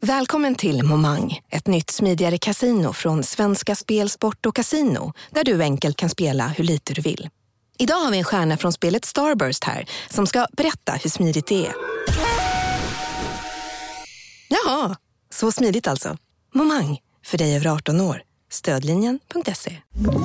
Välkommen till Momang, ett nytt smidigare casino från Svenska Spel, Sport och Casino, där du enkelt kan spela hur lite du vill. Idag har vi en stjärna från spelet Starburst här som ska berätta hur smidigt det är. Jaha, så smidigt alltså. Momang, för dig över 18 år. Stödlinjen.se.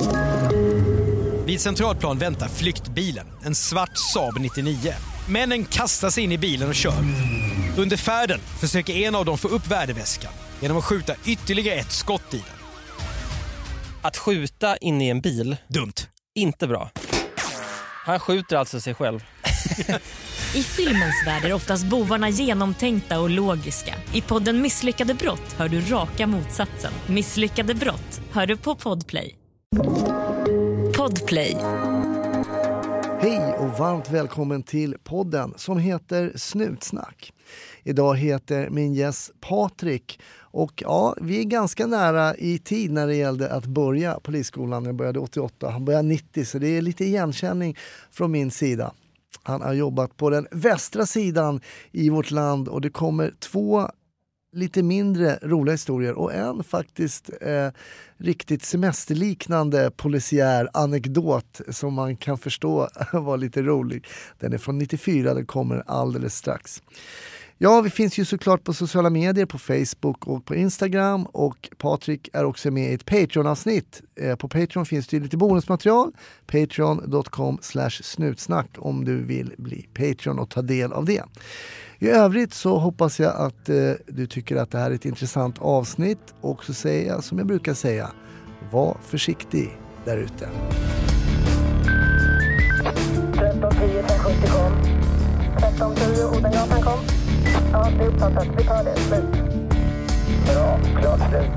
Vid Centralplan väntar flyktbilen, en svart Saab 99. Männen kastar sig in i bilen och kör. Under färden försöker en av dem få upp värdeväskan genom att skjuta ytterligare ett skott i den. Att skjuta in i en bil, Dumt. inte bra. Han skjuter alltså sig själv. I filmens värld är oftast bovarna genomtänkta och logiska. I podden Misslyckade brott hör du raka motsatsen. Misslyckade brott hör du på Podplay. Podplay. Hej och varmt välkommen till podden som heter Snutsnack. Idag heter min gäst Patrik och ja, vi är ganska nära i tid när det gällde att börja polisskolan. Jag började 88, han började 90, så det är lite igenkänning från min sida. Han har jobbat på den västra sidan i vårt land och det kommer 2 lite mindre roliga historier och en faktiskt riktigt semesterliknande polisiär anekdot som man kan förstå var lite rolig. Den är från 94, den kommer alldeles strax. Ja, vi finns ju såklart på sociala medier, på Facebook och på Instagram, och Patrik är också med i ett Patreon-avsnitt. På Patreon finns det lite bonusmaterial, patreon.com/snutsnack om du vill bli Patreon och ta del av det. I övrigt så hoppas jag att du tycker att det här är ett intressant avsnitt, och så säger jag som jag brukar säga, var försiktig där ute. 1310 1070 kom. 1310 Odengatan kom. Ja, det är uppfattat. Vi tar det. Slut. Bra, klart slut.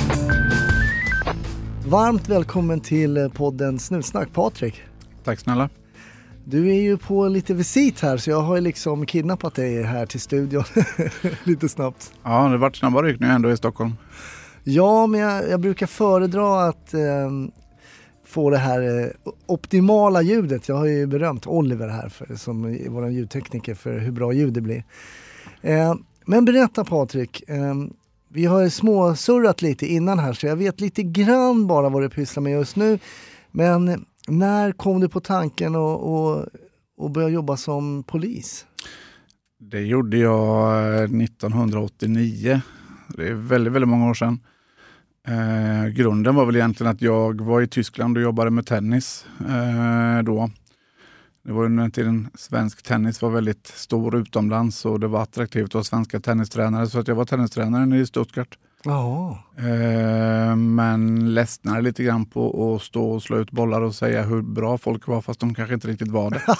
Varmt välkommen till podden Snutsnack, Patrik. Tack snälla. Du är ju på lite visit här, så jag har ju liksom kidnappat dig här till studion lite snabbt. Ja, det har varit snabba ryck nu ändå i Stockholm. Ja, men jag brukar föredra att få det här optimala ljudet. Jag har ju berömt Oliver här som vår ljudtekniker för hur bra ljud det blir. Men berätta Patrik, vi har småsurrat lite innan här, så jag vet lite grann bara vad du pysslar med just nu. Men när kom du på tanken och börja jobba som polis? Det gjorde jag 1989. Det är väldigt, väldigt många år sedan. Grunden var väl egentligen att jag var i Tyskland och jobbade med tennis då. Det var under den tiden svensk tennis var väldigt stor utomlands och det var attraktivt att vara svenska tennistränare, så att jag var tennistränare i Stuttgart. Ja. Men ledsnade lite grann på att stå och slå ut bollar och säga hur bra folk var, fast de kanske inte riktigt var det.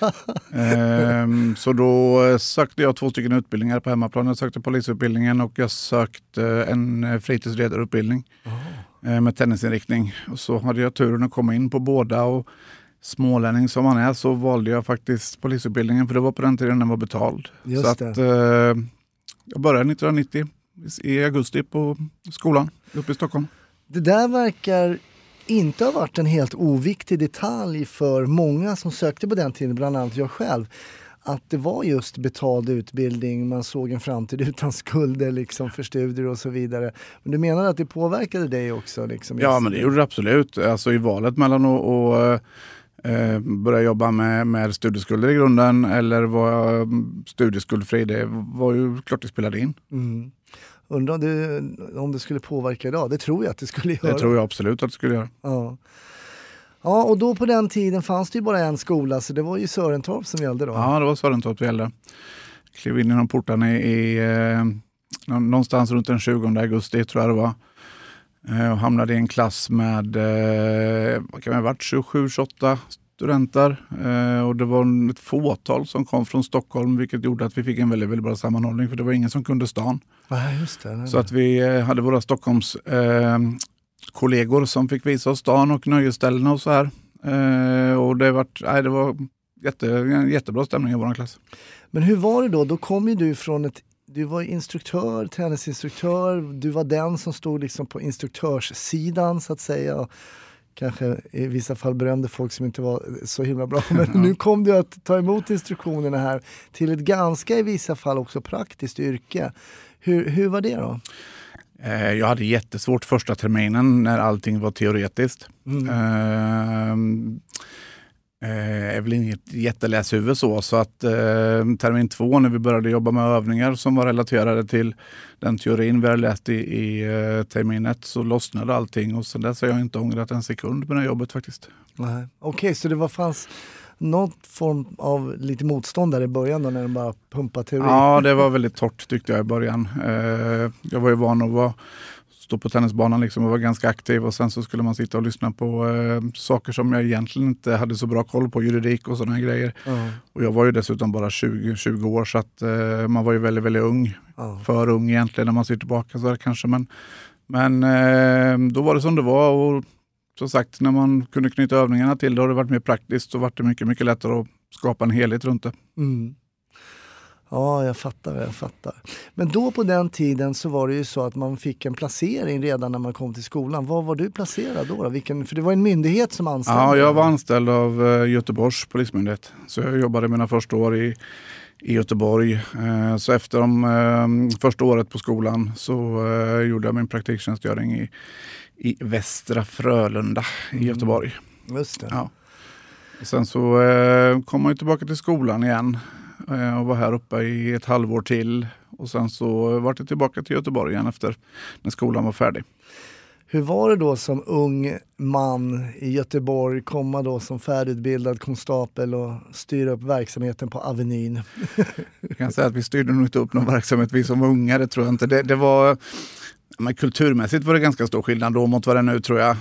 Så då sökte jag 2 stycken utbildningar på hemmaplan. Jag sökte polisutbildningen och jag sökte en fritidsledarutbildning med tennisinriktning. Och så hade jag turen att komma in på båda, och smålänning som man är så valde jag faktiskt polisutbildningen, för det var på den tiden den var betald. Just så att jag började 1990 i augusti på skolan uppe i Stockholm. Det där verkar inte ha varit en helt oviktig detalj för många som sökte på den tiden, bland annat jag själv. Att det var just betald utbildning, man såg en framtid utan skulder liksom för studier och så vidare. Men du menar att det påverkade dig också? Liksom, ja, men det gjorde det absolut. Alltså i valet mellan att börja jobba med studieskulder i grunden eller vara studieskuldfri, det var ju klart det spelade in. Mm. Undrar om det skulle påverka idag? Det tror jag att det skulle göra. Det tror jag absolut att det skulle göra. Ja. Ja, och då på den tiden fanns det ju bara en skola, så det var ju Sörentorp som gällde då. Ja, det var Sörentorp som gällde. Klev in genom portarna någonstans runt den 20 augusti tror jag det var. Och hamnade i en klass med vad kan det ha varit, 27-28 studenter. Och det var ett fåtal som kom från Stockholm, vilket gjorde att vi fick en väldigt, väldigt bra sammanhållning, för det var ingen som kunde stan. Ja, just det. Så att vi hade våra Stockholms kollegor som fick visa oss stan och nöjesställen och så här. Och det var en jättebra stämning i vår klass. Men hur var det då? Då kom ju du från du var instruktör, tennisinstruktör. Du var den som stod liksom på instruktörssidan så att säga. Kanske i vissa fall berömde folk som inte var så himla bra. Men nu kom du att ta emot instruktionerna här till ett ganska i vissa fall också praktiskt yrke. Hur var det då? Jag hade jättesvårt första terminen när allting var teoretiskt. Är väl inget jätteläshuvud så att termin 2 när vi började jobba med övningar som var relaterade till den teorin vi hade läst i termin 1 så lossnade allting och sen dess har jag inte ångrat en sekund med det jobbet faktiskt. Okej, så det fanns någon form av lite motstånd där i början då när de bara pumpade teori? Ja, det var väldigt torrt tyckte jag i början. Jag var ju van att stå på tennisbanan liksom och var ganska aktiv och sen så skulle man sitta och lyssna på saker som jag egentligen inte hade så bra koll på, juridik och sådana grejer. Och jag var ju dessutom bara 20 år så att man var ju väldigt, väldigt ung. För ung egentligen när man sitter tillbaka så där kanske. Men då var det som det var och som sagt när man kunde knyta övningarna till det har det varit mer praktiskt så var det mycket, mycket lättare att skapa en helhet runt det. Ja, jag fattar. Men då på den tiden så var det ju så att man fick en placering redan när man kom till skolan. Var var du placerad då? För det var en myndighet som anställde. Ja, jag var anställd av Göteborgs polismyndighet. Så jag jobbade mina första år i Göteborg. Så efter första året på skolan så gjorde jag min praktiktjänstgöring i Västra Frölunda i Göteborg. Just det. Ja. Och sen så kom man ju tillbaka till skolan igen. Och var här uppe i ett halvår till. Och sen så var jag tillbaka till Göteborg igen efter när skolan var färdig. Hur var det då som ung man i Göteborg komma då som färdigutbildad konstapel och styra upp verksamheten på Avenyn? Jag kan säga att vi styrde nog inte upp någon verksamhet vi som var unga, det tror jag inte. Det var... Men kulturmässigt var det ganska stor skillnad då mot vad det nu tror jag.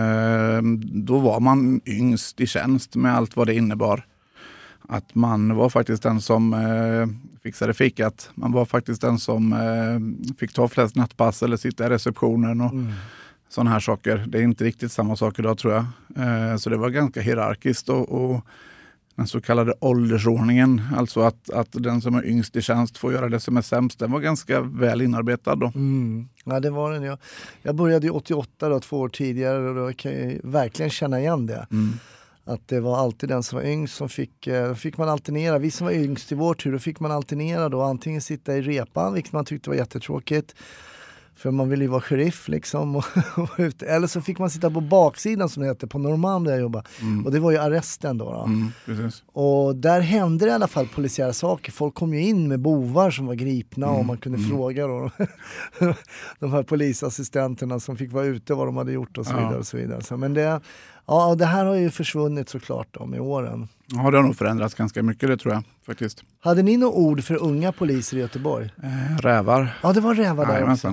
Då var man yngst i tjänst med allt vad det innebar. Att man var faktiskt den som fixade fikat. Man var faktiskt den som fick ta flest nattpass eller sitta i receptionen och sådana här saker. Det är inte riktigt samma sak idag tror jag. Så det var ganska hierarkiskt och den så kallade åldersordningen, alltså att den som är yngst i tjänst får göra det som är sämst, den var ganska väl inarbetad då. Ja, det var den. Jag började i 88 då, 2 år tidigare och då kan jag verkligen känna igen det. Att det var alltid den som var yngst som fick man alternera. Vi som var yngst i vår tur, då fick man alternera då. Antingen sitta i repan, vilket man tyckte var jättetråkigt. För man ville ju vara sheriff liksom. Eller så fick man sitta på baksidan som det heter, på Norrmalm där jag jobbade. Och det var ju arresten då. Precis. Och där hände det i alla fall polisiära saker. Folk kom ju in med bovar som var gripna och man kunde fråga då. De här polisassistenterna som fick vara ute vad de hade gjort och så vidare. Och så vidare. Så, men det här har ju försvunnit såklart då, med åren. Ja, det har nog förändrats ganska mycket, det tror jag faktiskt. Hade ni några ord för unga poliser i Göteborg? Rävar. Ja, det var rävar där också.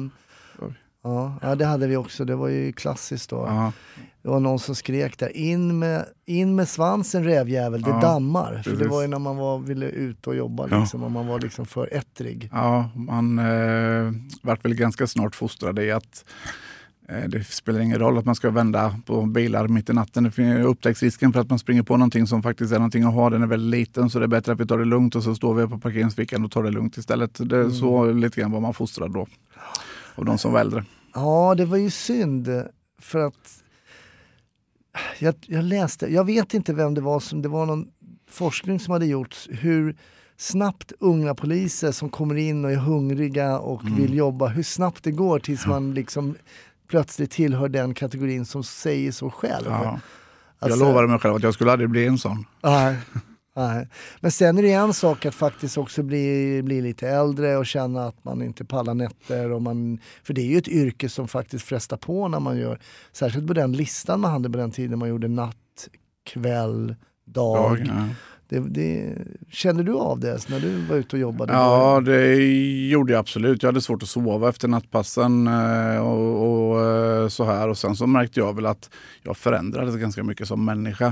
Ja, det hade vi också. Det var ju klassiskt då. Ja. Det var någon som skrek där, in med svansen rävjävel, det dammar. Precis. För det var ju när man ville ut och jobba liksom, och man var liksom för ettrig. Ja, man vart väl ganska snart fostrade i att det spelar ingen roll att man ska vända på bilar mitt i natten. Upptäcktsrisken för att man springer på någonting som faktiskt är någonting att ha, den är väldigt liten, så det är bättre att vi tar det lugnt och så står vi på parkeringsfickan och tar det lugnt istället. Det är så lite grann vad man fostrar då. Och de som var äldre. Ja, det var ju synd för att jag läste, jag vet inte vem det var, det var någon forskning som hade gjorts hur snabbt unga poliser som kommer in och är hungriga och vill jobba, hur snabbt det går tills man liksom plötsligt tillhör den kategorin som säger så själv. Ja. Jag lovade mig själv att jag skulle aldrig bli en sån. Nej. Men sen är det en sak att faktiskt också bli lite äldre och känna att man inte pallar nätter. För det är ju ett yrke som faktiskt frestar på när man gör, särskilt på den listan man hade på den tiden man gjorde natt, kväll, dag. Ja. Kände du av det när du var ute och jobbade? Ja, det gjorde jag absolut. Jag hade svårt att sova efter nattpassen och så här. Och sen så märkte jag väl att jag förändrades ganska mycket som människa.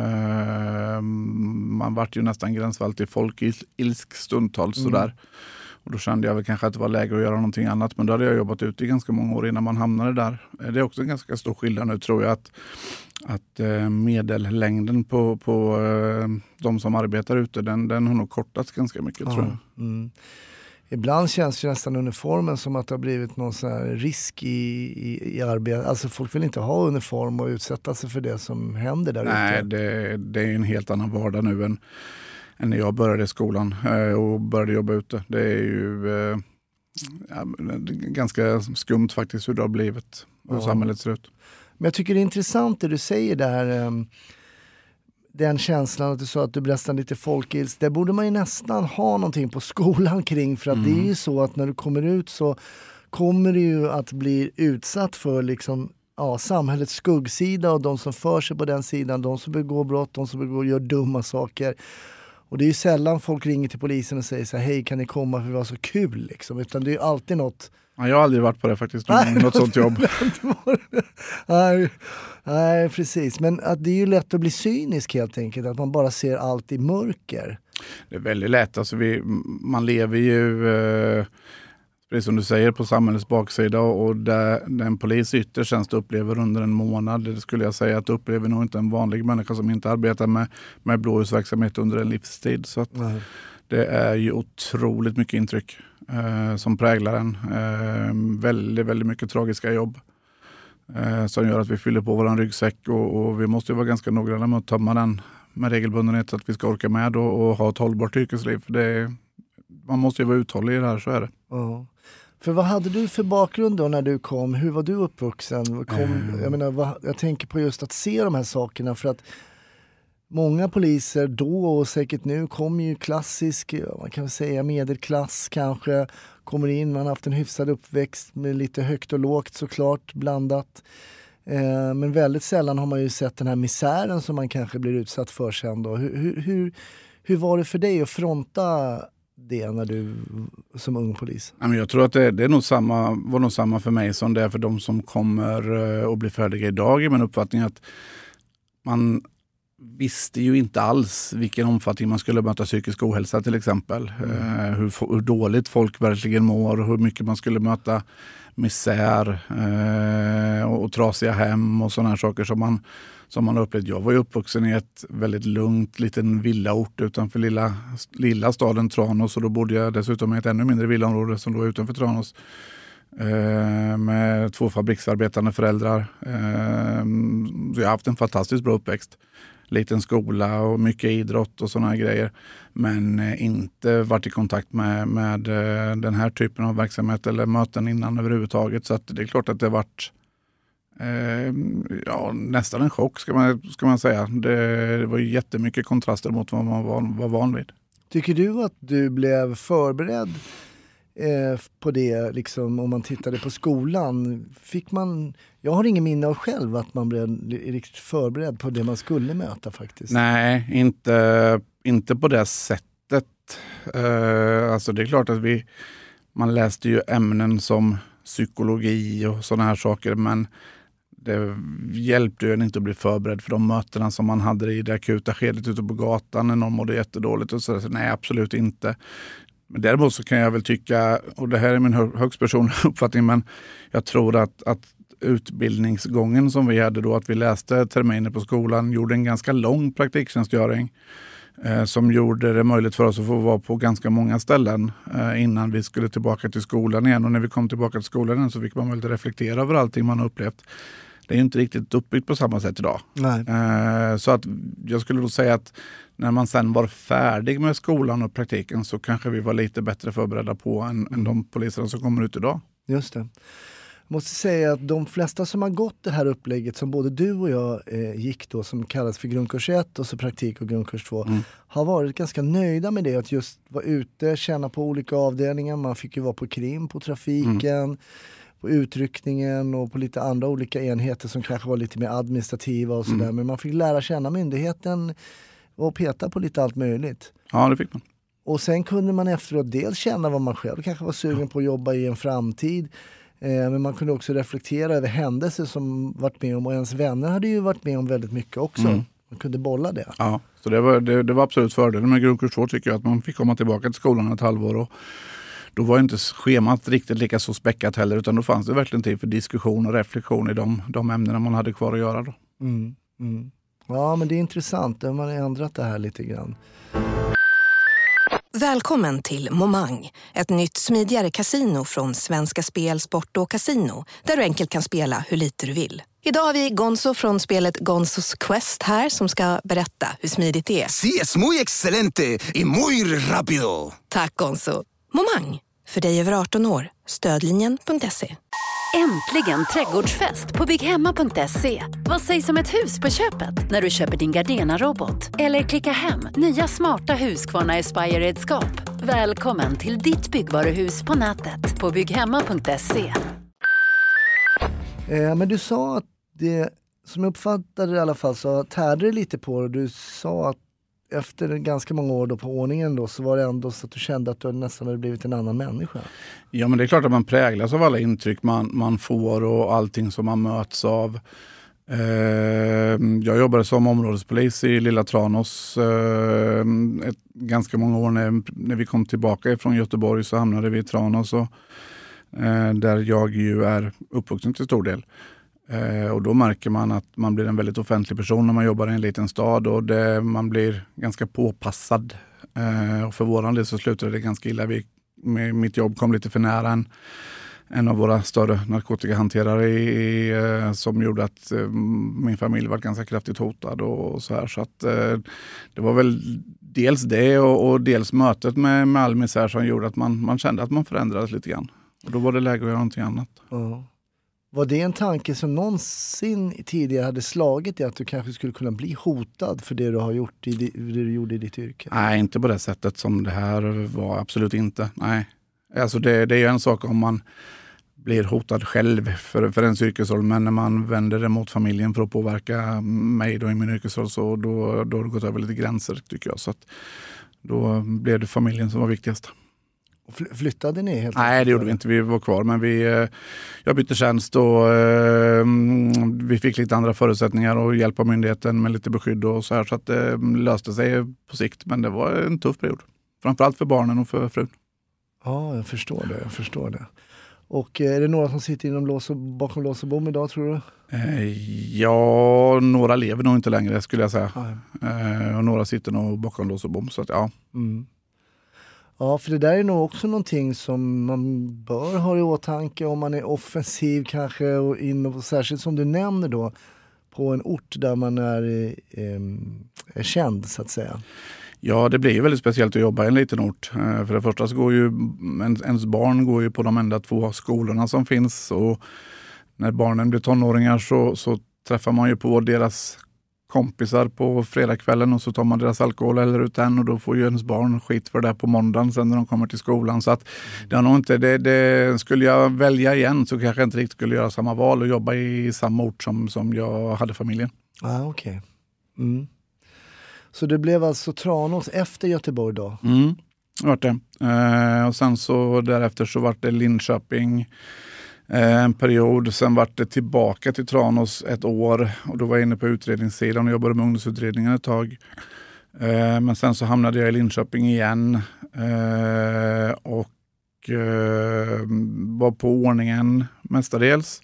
Man vart ju nästan gränsfall till ilsk stundtals sådär. Och då kände jag väl kanske att det var läge att göra någonting annat. Men då hade jag jobbat ute i ganska många år innan man hamnade där. Det är också en ganska stor skillnad nu tror jag att medellängden på de som arbetar ute, den har nog kortats ganska mycket tror jag. Ibland känns ju nästan uniformen som att det har blivit någon sån här risk i arbetet. Alltså folk vill inte ha uniform och utsätta sig för det som händer där ute. Nej, det är en helt annan vardag nu än när jag började i skolan och började jobba ute. Det är ju ganska skumt faktiskt hur det har blivit och hur samhället ser ut. Men jag tycker det är intressant det du säger där. Den känslan att du sa att du nästan lite folkils. Det borde man ju nästan ha någonting på skolan kring. För att det är ju så att när du kommer ut så kommer du ju att bli utsatt för liksom, samhällets skuggsida och de som för sig på den sidan. De som begår brott, de som gör dumma saker. Och det är ju sällan folk ringer till polisen och säger så här, hej kan ni komma för det var så kul liksom. Utan det är ju alltid något. Ja, jag har aldrig varit på det faktiskt, något sånt jobb. Nej, precis. Men att det är ju lätt att bli cynisk helt enkelt. Att man bara ser allt i mörker. Det är väldigt lätt. Alltså man lever ju, precis som du säger, på samhällets baksida. Och den polis ytterst tjänst upplever under en månad. Det skulle jag säga att upplever nog inte en vanlig människa som inte arbetar med blåljusverksamhet under en livstid. Så att det är ju otroligt mycket intryck som präglar en. Väldigt, väldigt mycket tragiska jobb som gör att vi fyller på våran ryggsäck och vi måste ju vara ganska noggranna med att tömma den med regelbundenhet så att vi ska orka med och ha ett hållbart yrkesliv. För man måste ju vara uthållig i det här, så är det. Ja. För vad hade du för bakgrund då när du kom? Hur var du uppvuxen? Jag tänker på just att se de här sakerna för att många poliser då och säkert nu kommer ju klassisk, man kan väl säga medelklass kanske, kommer in, man har haft en hyfsad uppväxt med lite högt och lågt såklart blandat. Men väldigt sällan har man ju sett den här misären som man kanske blir utsatt för sen då. Hur var det för dig att fronta det när du som ung polis? Jag tror att det är nog var nog samma för mig som det är för de som kommer och blir färdiga idag, i min uppfattning att man visste ju inte alls vilken omfattning man skulle möta psykisk ohälsa till exempel. Hur dåligt folk verkligen mår och hur mycket man skulle möta misär och trasiga hem och sådana här saker som man upplevt. Jag var ju uppvuxen i ett väldigt lugnt liten villaort utanför lilla staden Tranås, och då bodde jag dessutom i ett ännu mindre villaområde som låg utanför Tranås. Med 2 fabriksarbetande föräldrar. Så jag har haft en fantastiskt bra uppväxt. Liten skola och mycket idrott och sådana grejer. Men inte varit i kontakt med den här typen av verksamhet eller möten innan överhuvudtaget. Så att det är klart att det har varit nästan en chock ska man säga. Det var ju jättemycket kontraster mot vad man var van vid. Tycker du att du blev förberedd på det, liksom, om man tittade på skolan? Jag har ingen minne av själv att man blev riktigt förberedd på det man skulle möta faktiskt. Nej, inte på det sättet. Alltså det är klart att man läste ju ämnen som psykologi och sådana här saker, men det hjälpte ju inte att bli förberedd för de mötena som man hade i det akuta skedet ute på gatan när någon mådde jättedåligt. Och så nej, absolut inte. Men däremot så kan jag väl tycka, och det här är min högst personliga uppfattning, men jag tror att utbildningsgången som vi hade då, att vi läste terminer på skolan, gjorde en ganska lång praktiktjänstgöring som gjorde det möjligt för oss att få vara på ganska många ställen innan vi skulle tillbaka till skolan igen. Och när vi kom tillbaka till skolan igen så fick man möjlighet att reflektera över allting man har upplevt. Det är inte riktigt uppbyggt på samma sätt idag. Nej. Så att jag skulle då säga att när man sen var färdig med skolan och praktiken så kanske vi var lite bättre förberedda på än de poliserna som kommer ut idag. Just det. Jag måste säga att de flesta som har gått det här upplägget som både du och jag gick då, som kallas för grundkurs 1 och så praktik och grundkurs 2, har varit ganska nöjda med det. Att just vara ute, känna på olika avdelningar. Man fick ju vara på krim, på trafiken, på utryckningen och på lite andra olika enheter som kanske var lite mer administrativa och sådär. Men man fick lära känna myndigheten och peta på lite allt möjligt. Ja, det fick man. Och sen kunde man efteråt dels känna vad man själv kanske var sugen på att jobba i en framtid. Men man kunde också reflektera över händelser som varit med om, och ens vänner hade ju varit med om väldigt mycket också. Man kunde bolla det. Ja, så det var absolut fördelen med grundkurs 2, tycker jag, att man fick komma tillbaka till skolan ett halvår, och då var inte schemat riktigt lika så späckat heller, utan då fanns det verkligen tid för diskussion och reflektion i de ämnena man hade kvar att göra då. Ja, men det är intressant. Man har ändrat det här lite grann. Välkommen till Momang, ett nytt smidigare kasino från Svenska Spel, Sport och Casino, där du enkelt kan spela hur lite du vill. Idag har vi Gonzo från spelet Gonzos Quest här som ska berätta hur smidigt det är. Sí, es muy excelente y muy rápido. Tack Gonzo. Momang, För dig över 18 år, stödlinjen.se. Äntligen trädgårdsfest på bygghemma.se. Vad sägs om ett hus på köpet när du köper din Gardena-robot? Eller klicka hem nya smarta Husqvarna Aspire-redskap. Välkommen till ditt byggvaruhus på nätet på bygghemma.se. Men du sa att det, som jag uppfattade i alla fall, så tärde det lite på det. Du sa att efter ganska många år då på ordningen då, så var det ändå så att du kände att du nästan hade blivit en annan människa. Ja, men det är klart att man präglas av alla intryck man får och allting som man möts av. Jag jobbade som områdespolis i Lilla Tranås ganska många år. När vi kom tillbaka från Göteborg så hamnade vi i Tranås, där jag ju är uppvuxen till stor del. Och då märker man att man blir en väldigt offentlig person när man jobbar i en liten stad, och man blir ganska påpassad. Och för våran del så slutade det ganska illa. Mitt jobb kom lite för nära en av våra större narkotikahanterare som gjorde att min familj var ganska kraftigt hotad och så här. Så att det var väl dels det och dels mötet med all misär som gjorde att man kände att man förändrades lite grann. Och då var det läge att göra någonting annat. Ja. Var det en tanke som någonsin tidigare hade slagit i att du kanske skulle kunna bli hotad för det du har gjort det du gjorde i ditt yrke? Nej, inte på det sättet som det här var. Absolut inte. Nej. Alltså det är ju en sak om man blir hotad själv för ens yrkesroll, men när man vänder det mot familjen för att påverka mig då i min yrkesroll, så då har det gått över lite gränser, tycker jag. Så att då blev det familjen som var viktigast. Flyttade ni helt? Nej, det gjorde vi inte. Vi var kvar, men jag bytte tjänst och vi fick lite andra förutsättningar och hjälp av myndigheten med lite beskydd och så här, så att det löste sig på sikt. Men det var en tuff period. Framförallt för barnen och för frun. Ja, jag förstår det. Och är det några som sitter bakom lås och bom idag, tror du? Ja, några lever nog inte längre, skulle jag säga. Och några sitter nog bakom lås och bom, så att ja. Mm. Ja, för det där är nog också någonting som man bör ha i åtanke om man är offensiv kanske, och särskilt som du nämner då, på en ort där man är känd, så att säga. Ja, det blir ju väldigt speciellt att jobba i en liten ort. För det första så går ju ens barn går ju på de enda 2 skolorna som finns, och när barnen blir tonåringar så träffar man ju på deras kompisar på fredagskvällen, och så tar man deras alkohol eller ut den, och då får ju ens barn skit för det på måndagen sen när de kommer till skolan. Så att det har nog inte, det skulle jag välja igen så kanske jag inte riktigt skulle göra samma val och jobba i samma ort som jag hade familjen. Okej. Mm. Så det blev alltså Tranås efter Göteborg då? Det var det. Och sen så därefter så var det Linköping en period. Sen var det tillbaka till Tranås ett år, och då var jag inne på utredningssidan och jobbade med ungdomsutredningen ett tag. Men sen så hamnade jag i Linköping igen och var på ordningen mestadels.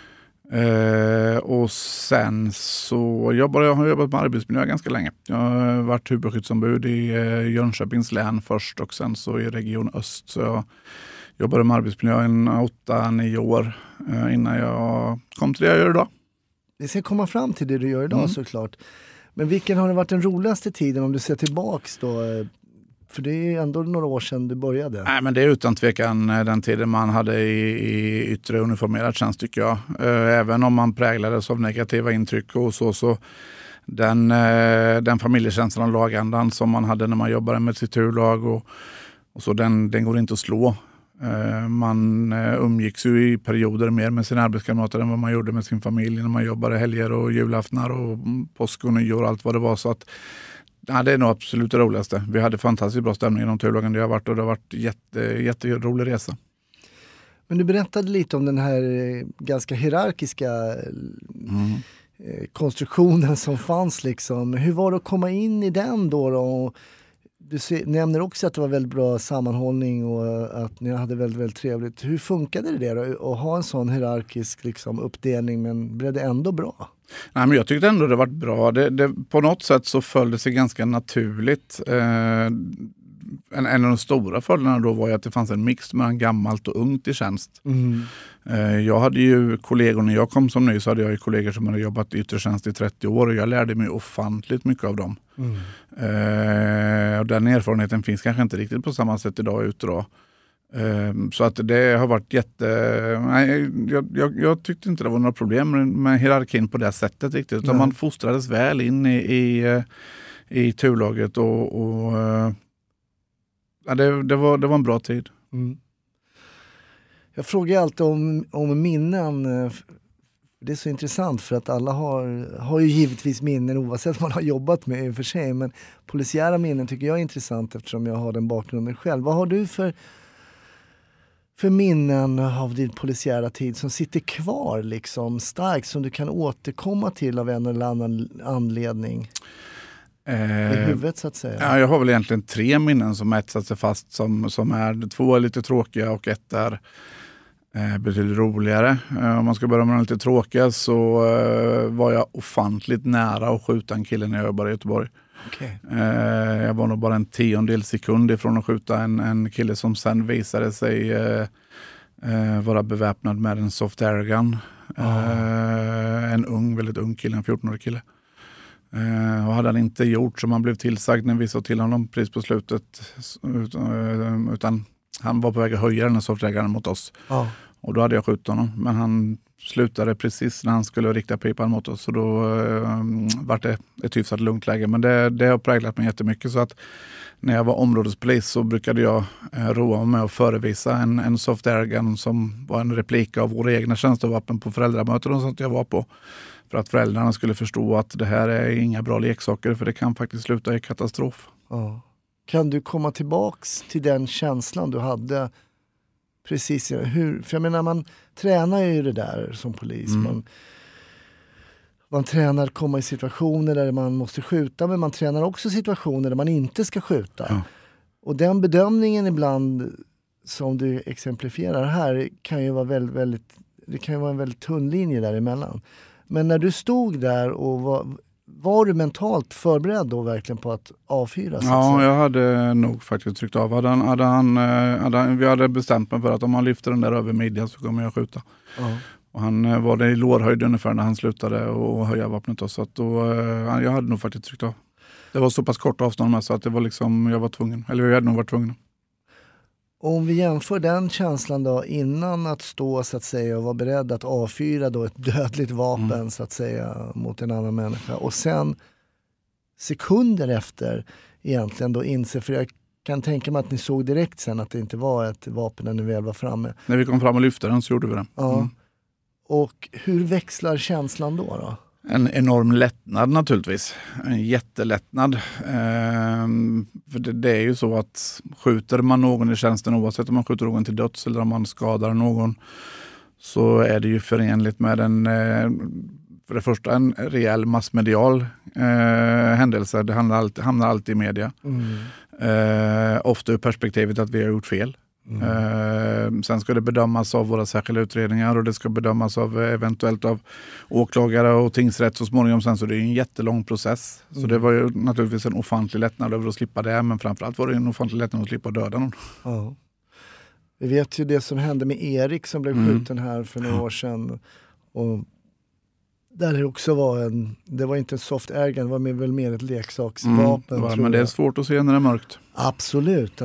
Och sen så har jag jobbat med arbetsmiljö ganska länge. Jag har varit huvudskyddsombud i Jönköpings län först, och sen så i Region Öst. Så jag jobbade med arbetsmiljö i 8-9 år innan jag kom till det jag gör idag. Vi ska komma fram till det du gör idag såklart. Men vilken har det varit den roligaste tiden om du ser tillbaks då? För det är ändå några år sedan du började. Nej, men det är utan tvekan den tiden man hade i yttre uniformerad tjänst, tycker jag. Även om man präglades av negativa intryck och så den familjekänslan och lagandan som man hade när man jobbade med sitt turlag och så, den går inte att slå. Man umgicks ju i perioder mer med sina arbetskamrater än vad man gjorde med sin familj när man jobbade helger och julaftnar och påsk och nyår och allt vad det var. Så att ja, det är nog absolut det roligaste. Vi hade fantastiskt bra stämning inom turlagen det har varit, och det har varit jätterolig resa. Men du berättade lite om den här ganska hierarkiska konstruktionen som fanns liksom. Hur var det att komma in i den då? Och du nämner också att det var väldigt bra sammanhållning och att ni hade väldigt, väldigt trevligt. Hur funkade det då att ha en sån hierarkisk liksom, uppdelning, men blev det ändå bra? Nej, men jag tyckte ändå det var bra. På något sätt så föll det sig ganska naturligt. En av de stora fördelarna då var ju att det fanns en mix mellan gammalt och ungt i tjänst. Jag hade ju kollegor, när jag kom som ny så hade jag ju kollegor som hade jobbat i yttre tjänst i 30 år, och jag lärde mig ofantligt mycket av dem. Och den erfarenheten finns kanske inte riktigt på samma sätt idag ute då. Så att det har varit nej, jag tyckte inte det var några problem med hierarkin på det sättet riktigt. Utan man fostrades väl in i turlaget och det var en bra tid. Mm. Jag frågar alltid om minnen. Det är så intressant för att alla har ju givetvis minnen oavsett vad man har jobbat med i och för sig. Men polisiära minnen tycker jag är intressant eftersom jag har den bakgrunden själv. Vad har du för minnen av din polisiära tid som sitter kvar liksom starkt, som du kan återkomma till av en eller annan anledning? I huvudet så att säga. Ja, jag har väl egentligen 3 minnen som etsat sig fast som är 2 är lite tråkiga och 1 är betydligt roligare. Om man ska börja med lite tråkiga så var jag ofantligt nära att skjuta en kille när jag jobbade i Göteborg. Okay. Jag var nog bara en 10:e sekund ifrån att skjuta en kille som sen visade sig vara beväpnad med en soft airgun. En väldigt ung kille, en 14-årig kille. Och hade han inte gjort som han blev tillsagd när vi sa till honom precis på slutet, utan han var på väg att höja den här soft airgunen mot oss. Och då hade jag skjutit honom, men han slutade precis när han skulle rikta pipan mot oss, och då var det ett hyfsat lugnt läge. Men det har präglat mig jättemycket, så att när jag var områdespolis så brukade jag roa mig med att förevisa en soft airgun som var en replik av våra egna tjänstevapen på föräldramöten och sånt jag var på. För att föräldrarna skulle förstå att det här är inga bra leksaker, för det kan faktiskt sluta i katastrof. Ja. Kan du komma tillbaks till den känslan du hade precis? För jag menar, man tränar ju det där som polis. Man tränar att komma i situationer där man måste skjuta, men man tränar också situationer där man inte ska skjuta. Ja. Och den bedömningen ibland som du exemplifierar här kan ju vara det kan ju vara en väldigt tunn linje däremellan. Men när du stod där och var du mentalt förberedd då verkligen på att avfyra? Ja, jag hade nog faktiskt tryckt av. Vi hade bestämt mig för att om han lyfter den där över midjan så kommer jag skjuta. Och han var det i lårhöjd ungefär när han slutade och höja vapnet. Så att jag hade nog faktiskt tryckt av. Det var så pass kort avstånd med så att det var liksom, jag hade nog varit tvungen. Om vi jämför den känslan då innan att stå så att säga och vara beredd att avfyra då ett dödligt vapen så att säga mot en annan människa, och sen sekunder efter egentligen då inse, för jag kan tänka mig att ni såg direkt sen att det inte var ett vapen när ni väl var framme. När vi kom fram och lyfte den så gjorde vi det. Ja. Och hur växlar känslan då? En enorm lättnad naturligtvis. En jättelättnad. För det är ju så att skjuter man någon i tjänsten, oavsett om man skjuter någon till döds eller om man skadar någon, så är det ju förenligt med för det första en rejäl massmedial händelse. Det hamnar alltid i media. Ofta ur perspektivet att vi har gjort fel. Sen ska det bedömas av våra särskilda utredningar och det ska bedömas av eventuellt av åklagare och tingsrätt så småningom sen, så det är en jättelång process. Så det var ju naturligtvis en ofantlig lättnad över att slippa det, men framförallt var det en ofantlig lättnad att slippa döda någon. Ja. Vi vet ju det som hände med Erik som blev skjuten här för några år sedan, och där det också var det var inte en soft airgun, det var väl mer ett leksaksvapen. Men det är svårt att se när det är mörkt. Absolut.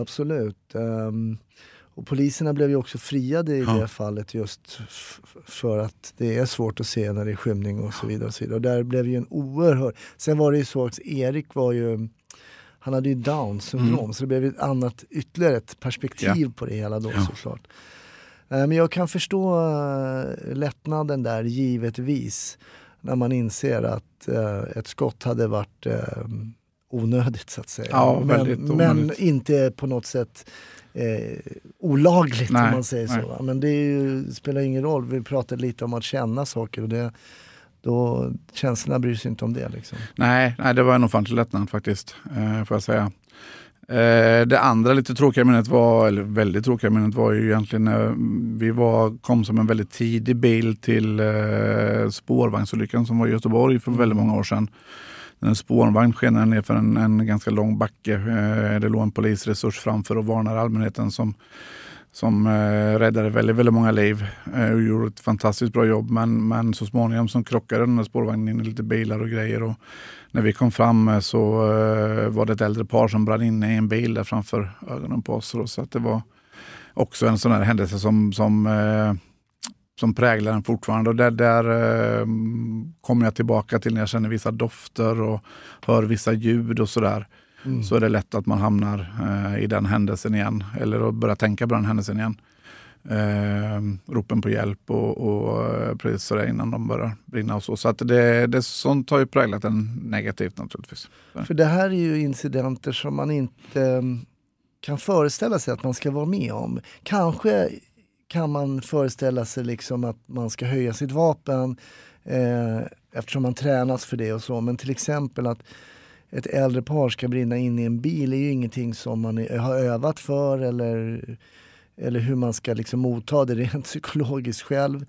Och poliserna blev ju också friade i det fallet just för att det är svårt att se när det är skymning och så vidare. Och så vidare. Och där blev ju en oerhörd... Sen var det ju så att Erik han hade ju Down-syndrom, så det blev ytterligare ett perspektiv på det hela då såklart. Men jag kan förstå lättnaden där givetvis när man inser att ett skott hade varit onödigt så att säga. Ja, väldigt onödigt. Men inte på något sätt olagligt om man säger så. Men det spelar ingen roll. Vi pratade lite om att känna saker och då känslorna bryr sig inte om det liksom. Nej, det var en ofantlig lättnad faktiskt, får jag säga. Det andra lite tråkiga minnet väldigt tråkiga minnet var ju egentligen när vi kom som en väldigt tidig bil till spårvagnsolyckan som var i Göteborg för väldigt många år sedan. En spårvagn skenade ner för en ganska lång backe. Det låg en polisresurs framför och varnade allmänheten som räddade väldigt, väldigt många liv och gjorde ett fantastiskt bra jobb. Men så småningom som krockade den här spårvagnen in i lite bilar och grejer. Och när vi kom fram så var det ett äldre par som brann inne i en bil där framför ögonen på oss. Så att det var också en sån här händelse som präglar den fortfarande. Och där kommer jag tillbaka till när jag känner vissa dofter och hör vissa ljud och sådär. Så är det lätt att man hamnar i den händelsen igen. Eller att börja tänka på den händelsen igen. Ropen på hjälp och precis sådär innan de börjar brinna och så. Så att det sånt har ju präglat den negativt naturligtvis. För det här är ju incidenter som man inte kan föreställa sig att man ska vara med om. Kanske kan man föreställa sig liksom att man ska höja sitt vapen eftersom man tränas för det och så. Men till exempel att ett äldre par ska brinna in i en bil är ju ingenting som man har övat för eller hur man ska liksom motta det rent psykologiskt själv.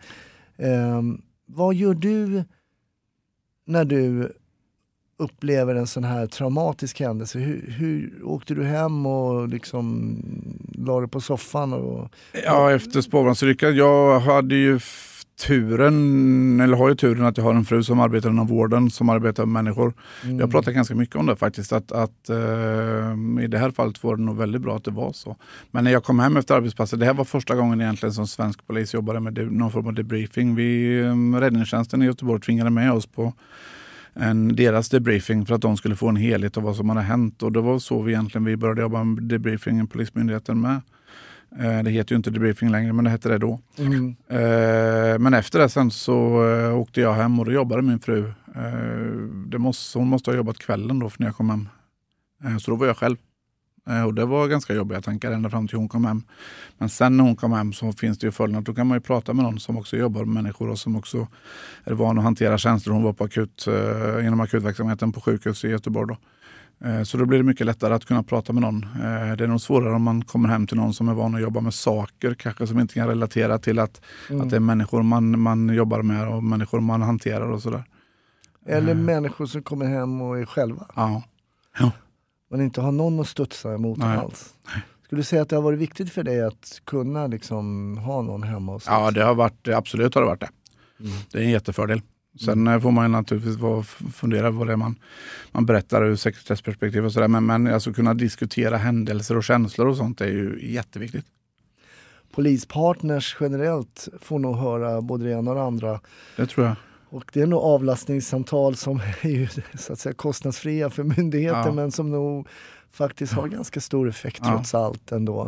Vad gör du när du upplever en sån här traumatisk händelse? Hur åkte du hem och liksom la dig på soffan? Ja, efter spårvagnsolyckan. Jag hade ju har ju turen att jag har en fru som arbetar inom vården, som arbetar med människor. Jag pratar ganska mycket om det faktiskt, att i det här fallet var det nog väldigt bra att det var så. Men när jag kom hem efter arbetsplatsen, det här var första gången egentligen som svensk polis jobbade med någon form av debriefing. Räddningstjänsten i Göteborg tvingade med oss på deras debriefing för att de skulle få en helhet av vad som hade hänt. Och det var så vi började jobba med debriefingen, Polismyndigheten med. Det heter ju inte debriefing längre, men det hette det då. Men efter det sen så åkte jag hem och då jobbade min fru. Hon måste ha jobbat kvällen då för när jag kom hem. Så då var jag själv. Och det var ganska jobbiga tankar ända fram till hon kom hem. Men sen när hon kom hem så finns det ju följden att då kan man ju prata med någon som också jobbar med människor och som också är van att hantera känslor. Hon var på inom akutverksamheten på sjukhus i Göteborg då. Så då blir det mycket lättare att kunna prata med någon. Det är nog svårare om man kommer hem till någon som är van att jobba med saker. Kanske som inte kan relatera till att det är människor man jobbar med och människor man hanterar och sådär. Eller människor som kommer hem och är själva. Ja. Man inte har någon att studsa emot alls. Skulle du säga att det har varit viktigt för dig att kunna liksom ha någon hemma hos? Ja, det har varit, absolut har det varit det. Det är en jättefördel. Sen får man naturligtvis fundera på det man berättar ur sekretessperspektiv och sådär. Men alltså kunna diskutera händelser och känslor och sånt är ju jätteviktigt. Polispartners generellt får nog höra både det ena och det andra. Det tror jag. Och det är nog avlastningssamtal som är ju så att säga kostnadsfria för myndigheten men som nog faktiskt har ganska stor effekt trots allt ändå.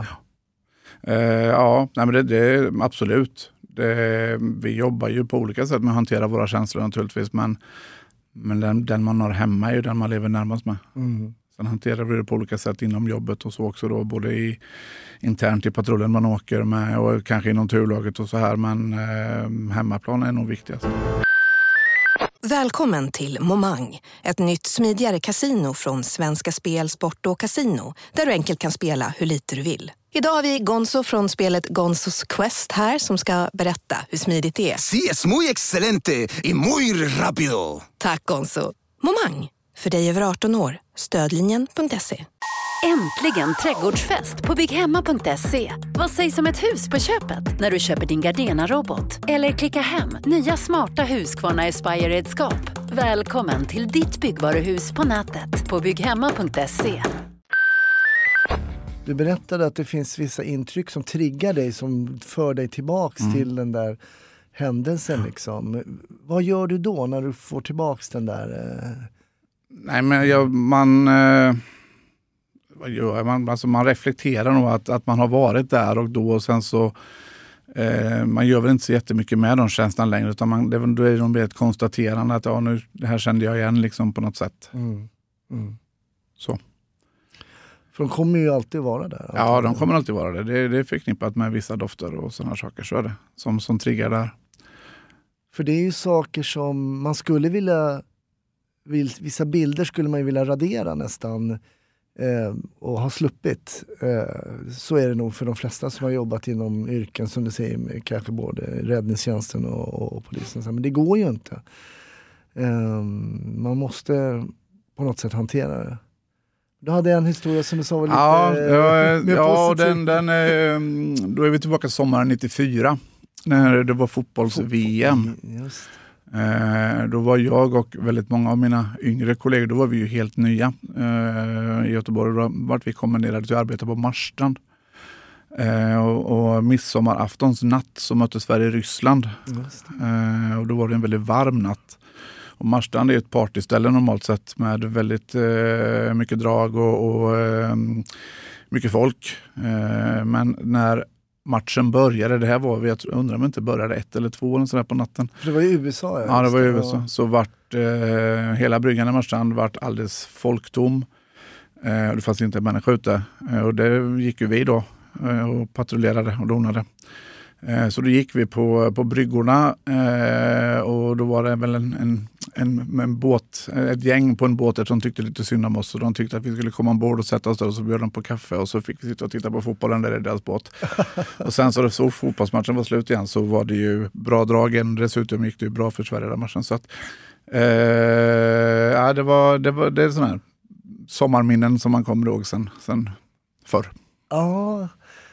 Men det är absolut. Vi jobbar ju på olika sätt med att hantera våra känslor naturligtvis, men den man har hemma är ju den man lever närmast med. Sen hanterar vi det på olika sätt inom jobbet och så också då, både internt i patrullen man åker med och kanske inom turlaget och så här, men hemmaplan är nog viktigast. Välkommen till Momang, ett nytt smidigare kasino från Svenska Spel, Sport och Casino, där du enkelt kan spela hur lite du vill. Idag har vi Gonzo från spelet Gonzos Quest här som ska berätta hur smidigt det är. Sí, es muy excelente y muy rápido. Tack Gonzo. Momang, för dig över 18 år. Stödlinjen.se. Äntligen trädgårdsfest på bygghemma.se. Vad sägs om ett hus på köpet när du köper din Gardena-robot? Eller klicka hem nya smarta Husqvarna Aspire-redskap. Välkommen till ditt byggvaruhus på nätet på bygghemma.se. Du berättade att det finns vissa intryck som triggar dig, som för dig tillbaks till den där händelsen liksom. Vad gör du då när du får tillbaks den där? Nej, men vad gör man? Alltså man reflekterar nog att man har varit där och då, och sen så man gör väl inte så jättemycket med de känslorna längre, utan då är det nog ett konstaterande att nu, det här kände jag igen liksom på något sätt. Så. För de kommer ju alltid vara där. Ja, de kommer alltid vara där. Det är förknippat med vissa dofter och sådana saker, så är det. Som triggar där. För det är ju saker som man skulle vilja... Vissa bilder skulle man ju vilja radera nästan och ha sluppit. Så är det nog för de flesta som har jobbat inom yrken som du säger, med kanske både räddningstjänsten och polisen. Men det går ju inte. Man måste på något sätt hantera det. Du hade en historia som du sa var lite då är vi tillbaka sommaren 94 när det var fotbolls-VM. Just. Då var jag och väldigt många av mina yngre kollegor, då var vi ju helt nya i Göteborg. Då vart vi kommenderade till att arbeta på Marstrand. Och midsommaraftons natt så mötte Sverige Ryssland. Och då var det en väldigt varm natt. Och Marstrand är ett partyställe normalt sett med väldigt mycket drag och mycket folk. Men när matchen började, det här var, jag undrar om det inte började 1 eller 2 eller sådär på natten. För det var i USA. Ja, det var i USA. Så vart hela bryggan i Marstrand vart alldeles folktom. Det fanns inte en människa ute. Och det gick ju vi då och patrullerade och donade. Så då gick vi på bryggorna och då var det väl en båt, ett gäng på en båt som tyckte lite synd om oss, och de tyckte att vi skulle komma ombord och sätta oss där, och så bjöd de på kaffe och så fick vi sitta och titta på fotbollen där i deras båt. Och sen så fotbollsmatchen var slut igen, så var det ju bra dragen, dessutom gick det ju bra för Sverige den matchen, så att ja, det är sådana här sommarminnen som man kommer ihåg sen förr. Ja,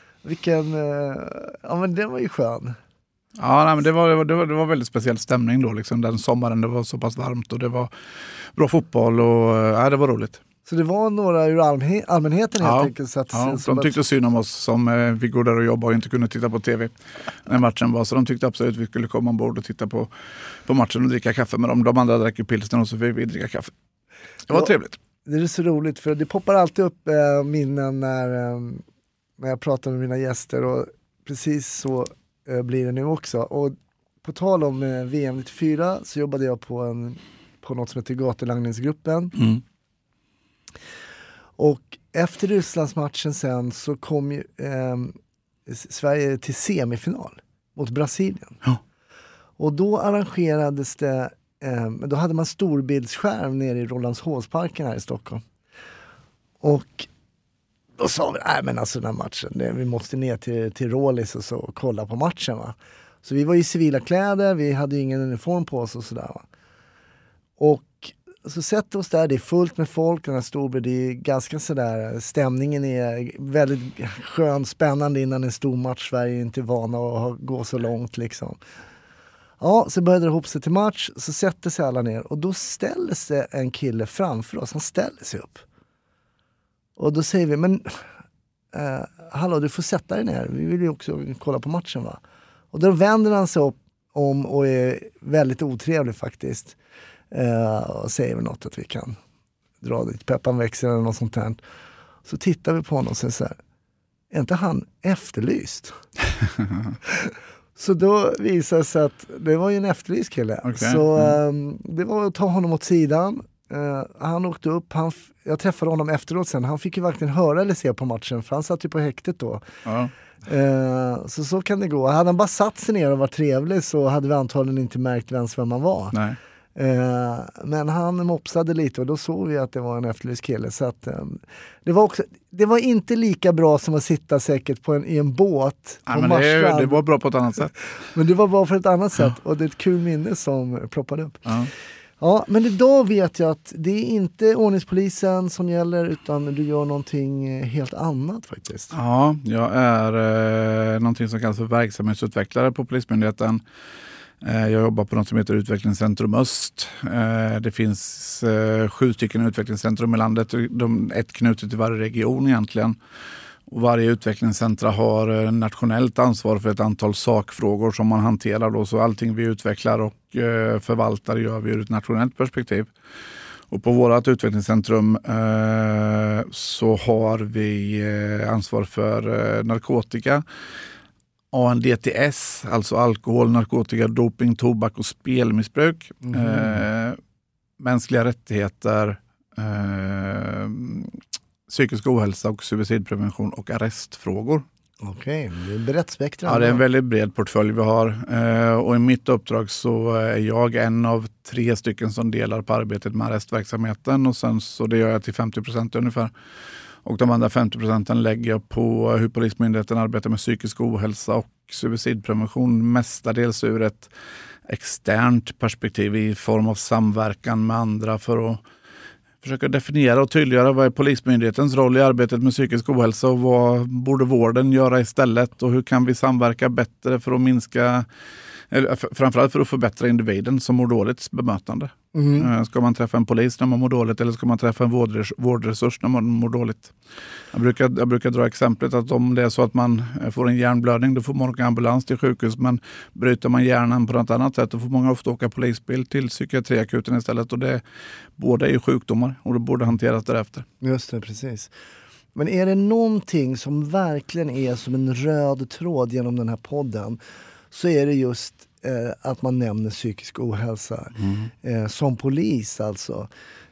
ja men det var ju skön. Ja, nej, men det var väldigt speciell stämning då liksom, den sommaren. Det var så pass varmt och det var bra fotboll och ja, det var roligt. Så det var några ur allmänheten helt enkelt? Så att, ja, de tyckte synd om oss som fick gå där och jobba och inte kunde titta på tv när matchen var. Så de tyckte absolut att vi skulle komma ombord och titta på matchen och dricka kaffe med dem. De andra drack ju pilsner och så fick vi dricka kaffe. Det var trevligt. Det är så roligt, för det poppar alltid upp minnen när jag pratar med mina gäster, och precis så blir det nu också. Och på tal om VM 94 så jobbade jag på något som heter Gatulangningsgruppen. Och efter Rysslandsmatchen sen så kom ju Sverige till semifinal mot Brasilien. Ja. Och då arrangerades det, då hade man storbildsskärm nere i Rålambshovsparken här i Stockholm. Och då sa vi, nej men alltså den här matchen, vi måste ner till Rålis och så kolla på matchen, va. Så vi var i civila kläder, vi hade ju ingen uniform på oss och sådär, va. Och så sätter oss där, det är fullt med folk, den här storbild, det är ganska sådär, stämningen är väldigt skön, spännande innan en stor match. Sverige är inte vana att gå så långt liksom. Ja, så började det ihop sig till match, så sätter sig alla ner och då ställer sig en kille framför oss, han ställer sig upp. Och då säger vi, men hallå, du får sätta dig ner, vi vill ju också kolla på matchen, va. Och då vänder han sig upp om och är väldigt otrevlig faktiskt. Och säger väl något att vi kan dra dit pepparväxel eller något sånt här. Så tittar vi på honom och säger så här, är inte han efterlyst? Så då visar det sig att det var ju en efterlyst kille. Okay. Så det var att ta honom åt sidan. Han åkte upp, jag träffade honom efteråt sen. Han fick ju verkligen höra eller se på matchen, för han satt ju på häktet då. Så kan det gå. Hade han bara satt sig ner och var trevlig så hade vi antagligen inte märkt vem man var. Nej. Men han mopsade lite och då såg vi att det var en efterlyst kille, så att det var inte lika bra som att sitta säkert i en båt på Marstrand. Det var bra på ett annat sätt. Men det var bra för ett annat sätt, och det är ett kul minne som ploppade upp. Ja, men idag vet jag att det är inte ordningspolisen som gäller, utan du gör någonting helt annat faktiskt. Ja, jag är någonting som kallas för verksamhetsutvecklare på Polismyndigheten. Jag jobbar på något som heter Utvecklingscentrum Öst. Det finns 7 stycken utvecklingscentrum i landet. Ett knutet till varje region egentligen. Och varje utvecklingscentra har nationellt ansvar för ett antal sakfrågor som man hanterar då. Så allting vi utvecklar och förvaltar gör vi ur ett nationellt perspektiv. Och på vårt utvecklingscentrum så har vi ansvar för narkotika, ANDTS, alltså alkohol, narkotika, doping, tobak och spelmissbruk, mänskliga rättigheter, psykisk ohälsa och suicidprevention och arrestfrågor. Okej, det är en brett spektrum. Ja, det är en väldigt bred portfölj vi har. Och i mitt uppdrag så är jag en av 3 stycken som delar på arbetet med arrestverksamheten, och sen så det gör jag till 50% ungefär. Och de andra 50% lägger jag på hur Polismyndigheten arbetar med psykisk ohälsa och suicidprevention, mestadels ur ett externt perspektiv i form av samverkan med andra för att försöka definiera och tydliggöra vad är Polismyndighetens roll i arbetet med psykisk ohälsa och vad borde vården göra istället, och hur kan vi samverka bättre för att minska Framförallt för att förbättra individen som mår dåligt bemötande. Ska man träffa en polis när man mår dåligt eller ska man träffa en vårdresurs när man mår dåligt? Jag brukar dra exemplet att om det är så att man får en hjärnblödning, då får man åka ambulans till sjukhus, men bryter man hjärnan på något annat sätt, då får många ofta åka polisbil till psykiatriakuten istället, och båda är ju sjukdomar och det borde hanteras därefter. Just det, precis. Men är det någonting som verkligen är som en röd tråd genom den här podden, så är det just att man nämner psykisk ohälsa. Som polis alltså.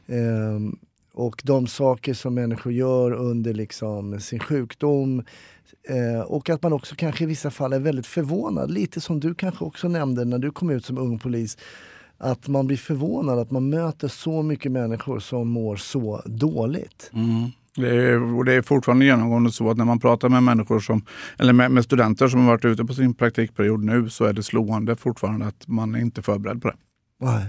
Och de saker som människor gör under liksom sin sjukdom. Och att man också kanske i vissa fall är väldigt förvånad. Lite som du kanske också nämnde när du kom ut som ung polis. Att man blir förvånad att man möter så mycket människor som mår så dåligt. Det är fortfarande genomgående så att när man pratar med människor med studenter som har varit ute på sin praktikperiod nu, så är det slående fortfarande att man är inte förberedd på det. Nej.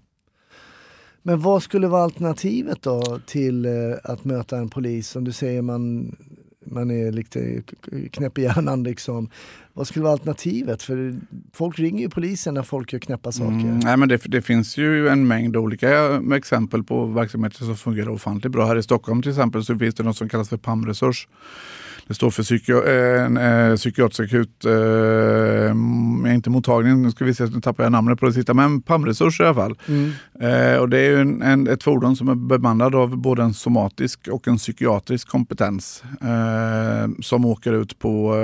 Men vad skulle vara alternativet då till att möta en polis? Som du säger, man är lite knäpp i hjärnan liksom. Vad skulle vara alternativet? För folk ringer ju polisen när folk gör knäppa saker. Nej, men det finns ju en mängd olika exempel på verksamheter som fungerar ofantligt bra. Här i Stockholm till exempel så finns det något som kallas för PAM-resurs. Det står för psykiatrisk akut, inte mottagning, nu ska vi se, nu tappar jag namnet på det sista, men PAM-resurs i alla fall. Och det är ju ett fordon som är bemannad av både en somatisk och en psykiatrisk kompetens som åker ut på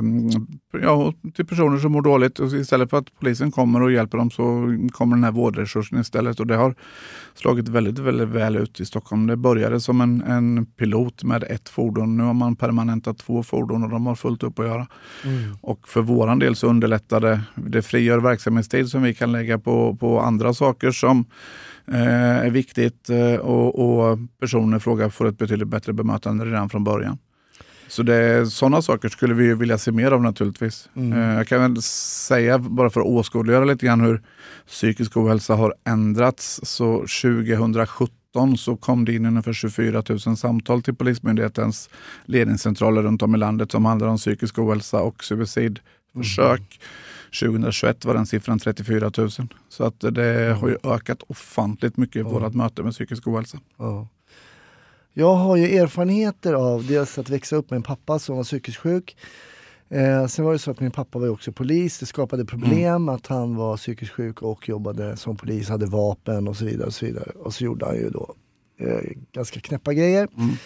till personer som mår dåligt, och istället för att polisen kommer och hjälper dem så kommer den här vårdresursen istället, och det har slagit väldigt, väldigt väl ut i Stockholm. Det började som en pilot med ett fordon, nu har man permanentat 2 fordon och de har fullt upp att göra. Och för våran del så underlättade det frigör verksamhetstid som vi kan lägga på andra saker som är viktigt, och personer frågar får ett betydligt bättre bemötande redan från början. Så sådana saker skulle vi vilja se mer av naturligtvis. Jag kan väl säga, bara för att åskådliggöra lite grann hur psykisk ohälsa har ändrats, så 2017 så kom det in ungefär 24 000 samtal till Polismyndighetens ledningscentraler runt om i landet som handlar om psykisk ohälsa och suicidförsök. 2021 var den siffran 34 000. Så att det har ju ökat ofantligt mycket i vårt möte med psykisk ohälsa. Jag har ju erfarenheter av dels att växa upp med en pappa som var psykiskt sjuk. Sen var det så att min pappa var ju också polis. Det skapade problem att han var psykiskt sjuk och jobbade som polis, hade vapen och så vidare och så vidare. Och så gjorde han ju då ganska knäppa grejer.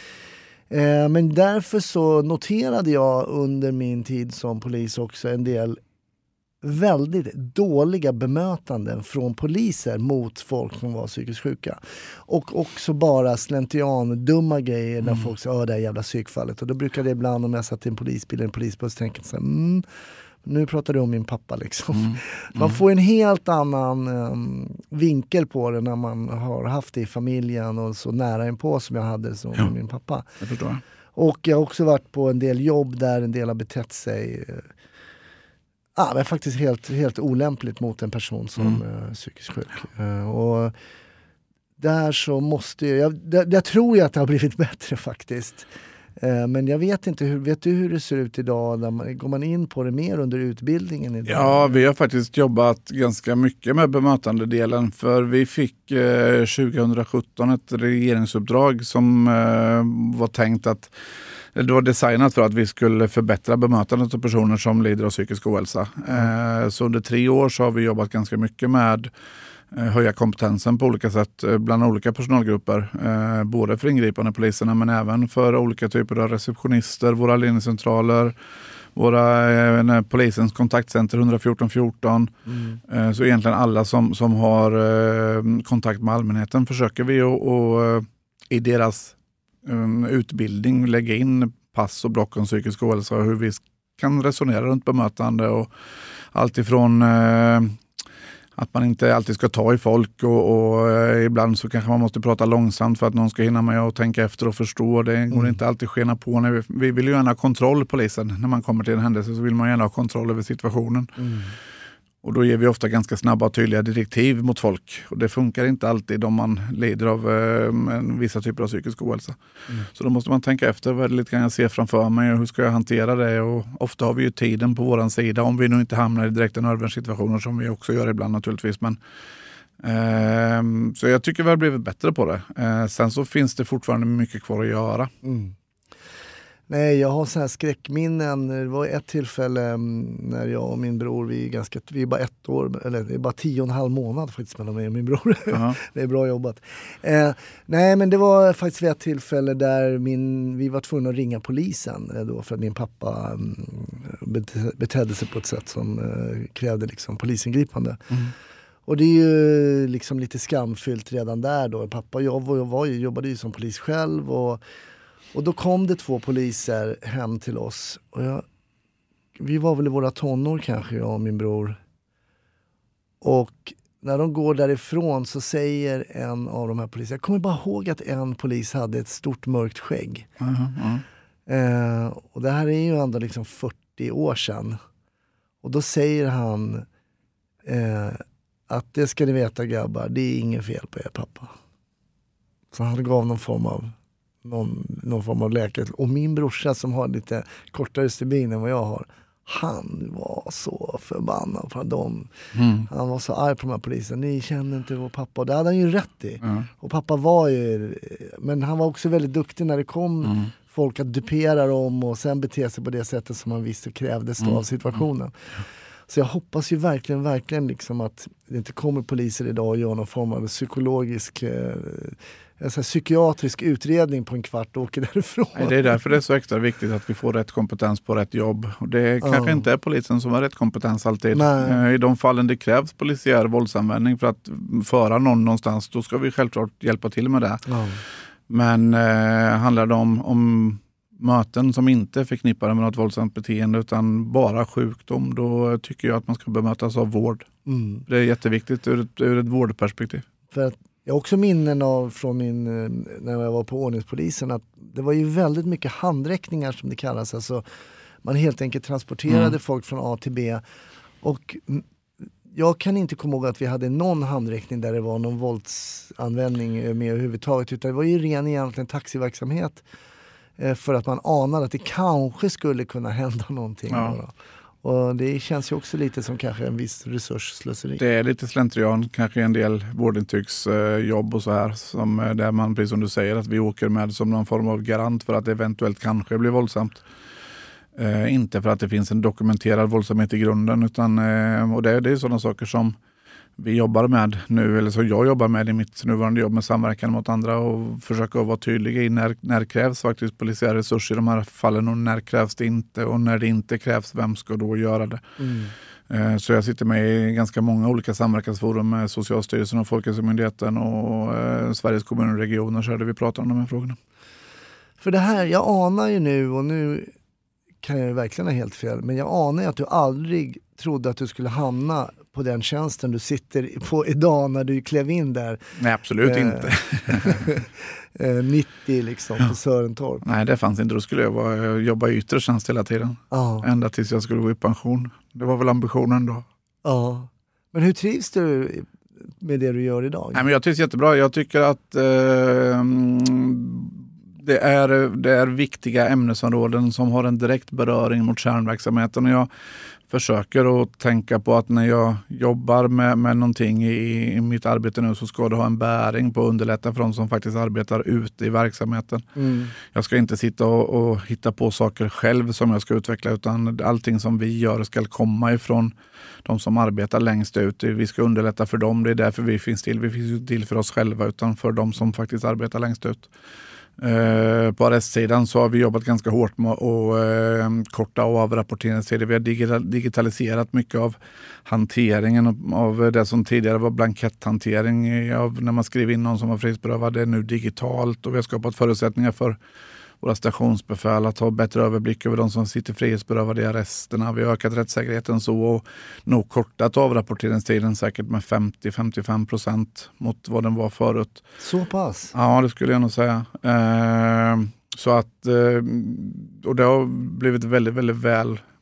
Men därför så noterade jag under min tid som polis också en del väldigt dåliga bemötanden från poliser mot folk som var psykiskt sjuka. Och också bara slentrian, dumma grejer när folk sa det här jävla psykfallet. Och då brukade det ibland, om jag satt i en polisbil eller en polisbuss, tänka så här, nu pratar du om min pappa liksom. Man får en helt annan vinkel på det när man har haft det i familjen och så nära en på som jag hade som min pappa. Jag förstår. Och jag har också varit på en del jobb där en del har betett sig men faktiskt helt olämpligt mot en person som är psykiskt sjuk. Och där så måste jag tror jag att det har blivit bättre faktiskt. Men jag vet inte, vet du hur det ser ut idag? Går man in på det mer under utbildningen idag? Ja, vi har faktiskt jobbat ganska mycket med bemötandedelen, för vi fick 2017 ett regeringsuppdrag som var tänkt att det var designat för att vi skulle förbättra bemötandet av personer som lider av psykisk ohälsa. Så under 3 år så har vi jobbat ganska mycket med höja kompetensen på olika sätt bland olika personalgrupper. Både för ingripande poliserna men även för olika typer av receptionister, våra ledningscentraler, våra polisens kontaktcenter 114 14. Så egentligen alla som har kontakt med allmänheten försöker vi att i deras utbildning lägga in pass och block om psykisk ohälsa och hur vi kan resonera runt bemötande och allt ifrån att man inte alltid ska ta i folk och ibland så kanske man måste prata långsamt för att någon ska hinna med och tänka efter och förstå. Det går inte alltid skena på. När vi vill ju gärna ha kontroll, polisen. När man kommer till en händelse så vill man gärna ha kontroll över situationen. Och då ger vi ofta ganska snabba och tydliga direktiv mot folk. Och det funkar inte alltid om man lider av vissa typer av psykisk ohälsa. Så då måste man tänka efter, vad är det lite grann jag ser framför mig och hur ska jag hantera det? Och ofta har vi ju tiden på våran sida om vi nu inte hamnar i direkta nödvärnssituationer som vi också gör ibland naturligtvis. Men, så jag tycker vi har blivit bättre på det. Sen så finns det fortfarande mycket kvar att göra. Nej, jag har så här skräckminnen. Det var ett tillfälle när jag och min bror, vi är bara 1 år, eller det är bara 10,5 månad faktiskt mellan mig och min bror. Det är bra jobbat. Nej, men det var faktiskt vid ett tillfälle där vi var tvungna att ringa polisen då, för att min pappa betedde sig på ett sätt som krävde liksom polisingripande. Och det är ju liksom lite skamfyllt redan där då. Pappa och jag jobbade ju som polis själv och då kom det 2 poliser hem till oss. Och vi var väl i våra tonår kanske, jag och min bror. Och när de går därifrån så säger en av de här poliserna... Jag kommer bara ihåg att en polis hade ett stort mörkt skägg. Och det här är ju ändå liksom 40 år sedan. Och då säger han att det ska ni veta grabbar, det är ingen fel på er pappa. Så han gav någon form av läkare. Och min brorsa som har lite kortare stubin än vad jag har, han var så förbannad på dem. Han var så arg på de här polisen. Ni känner inte vår pappa. Och det hade han ju rätt i. Och pappa var ju... Men han var också väldigt duktig när det kom folk att dupera dem och sen bete sig på det sättet som man visste krävdes av situationen. Så jag hoppas ju verkligen liksom att det inte kommer poliser idag och gör någon form av psykiatrisk utredning på en kvart och åker därifrån. Nej, det är därför det är så extra viktigt att vi får rätt kompetens på rätt jobb. Och det kanske inte är polisen som har rätt kompetens alltid. I de fallen det krävs polisiär våldsanvändning för att föra någon någonstans, då ska vi självklart hjälpa till med det. Men handlar det om möten som inte är förknippade med något våldsamt beteende utan bara sjukdom, då tycker jag att man ska bemötas av vård. Det är jätteviktigt ur ett vårdperspektiv. För att jag har också minnen från när jag var på ordningspolisen att det var ju väldigt mycket handräckningar som det kallas. Alltså man helt enkelt transporterade folk från A till B. Och jag kan inte komma ihåg att vi hade någon handräckning där det var någon våldsanvändning med överhuvudtaget. Utan det var ju ren egentligen taxiverksamhet för att man anade att det kanske skulle kunna hända någonting. Och det känns ju också lite som kanske en viss resursslöseri. Det är lite slentrian, kanske en del vårdintygsjobb och så här. Som där man, precis som du säger, att vi åker med som någon form av garant för att det eventuellt kanske blir våldsamt. Inte för att det finns en dokumenterad våldsamhet i grunden. Utan, och det är sådana saker som vi jobbar med nu, eller så jag jobbar med i mitt nuvarande jobb med samverkan mot andra och försöka vara tydliga i när krävs faktiskt polisiära resurser i de här fallen och när krävs det inte och när det inte krävs, vem ska då göra det. Så jag sitter med i ganska många olika samverkansforum med Socialstyrelsen och Folkhälsomyndigheten och Sveriges kommuner och regioner så där vi pratar om de här frågorna. För det här, jag anar ju nu, och nu kan jag ju verkligen ha helt fel, men jag anar ju att du aldrig trodde att du skulle hamna på den tjänsten du sitter på idag när du klev in där. Nej, absolut inte. 90 liksom på Sörentorp. Nej, det fanns inte. Då skulle jag jobba i yttre tjänst hela tiden. Ända tills jag skulle gå i pension. Det var väl ambitionen då. Ja. Men hur trivs du med det du gör idag? Nej, men jag trivs jättebra. Jag tycker att det är viktiga ämnesområden som har en direkt beröring mot kärnverksamheten. Och jag försöker att tänka på att när jag jobbar med någonting i mitt arbete nu så ska det ha en bäring på att underlätta för de som faktiskt arbetar ute i verksamheten. Jag ska inte sitta och hitta på saker själv som jag ska utveckla, utan allting som vi gör ska komma ifrån de som arbetar längst ut. Vi ska underlätta för dem, det är därför vi finns till. Vi finns ju till för oss själva utan för de som faktiskt arbetar längst ut. På arrestsidan så har vi jobbat ganska hårt med att korta av rapporteringstider. Vi har digitaliserat mycket av hanteringen av det som tidigare var blanketthantering av när man skriver in någon som var frihetsberövad. Det är nu digitalt och vi har skapat förutsättningar för våra stationsbefäl att ha bättre överblick över de som sitter frihetsberövade i arresterna. Vi har ökat rättssäkerheten så och nog kortat avrapporteringstiden säkert med 50-55% mot vad den var förut. Så pass? Ja, det skulle jag nog säga. Så att, och det har blivit väldigt, väldigt väl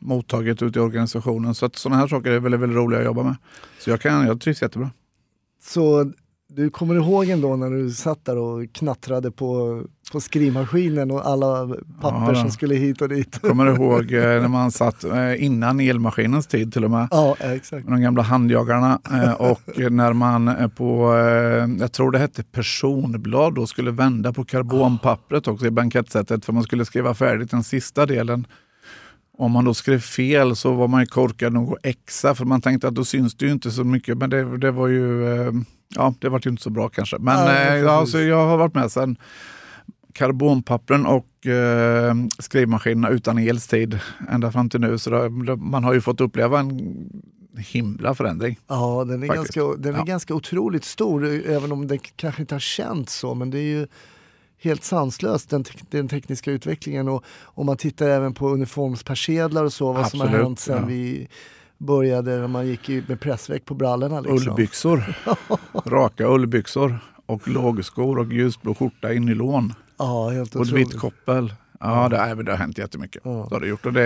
mottaget ut i organisationen. Så att sådana här saker är väldigt, väldigt roliga att jobba med. Så jag trivs jättebra. Så du kommer ihåg ändå när du satt där och knattrade på skrivmaskinen och alla papper som skulle hit och dit? Jag kommer ihåg när man satt innan elmaskinens tid till och med. Ja, exakt. Med de gamla handjagarna och när man på, jag tror det hette personblad, då skulle vända på karbonpappret också i bankettsättet för man skulle skriva färdigt den sista delen. Om man då skrev fel så var man ju korkad nog att exa för man tänkte att då syns det ju inte så mycket, men det var ju det var ju inte så bra kanske. Men så jag har varit med sedan karbonpappren och skrivmaskinerna utan elstid ända fram till nu, så man har ju fått uppleva en himla förändring. Ja, den är ganska otroligt stor, även om det kanske inte har känts så, men det är ju helt sanslöst den tekniska utvecklingen, och om man tittar även på uniformspersedlar och så, vad som har hänt sedan vi började när man gick med pressväck på brallorna. Liksom. Ullbyxor, raka ullbyxor och lågskor och ljusblå skjorta i nylon. Ja, helt och ett vitt koppel. Ja, det har hänt jättemycket. Ja. Det har det gjort. Och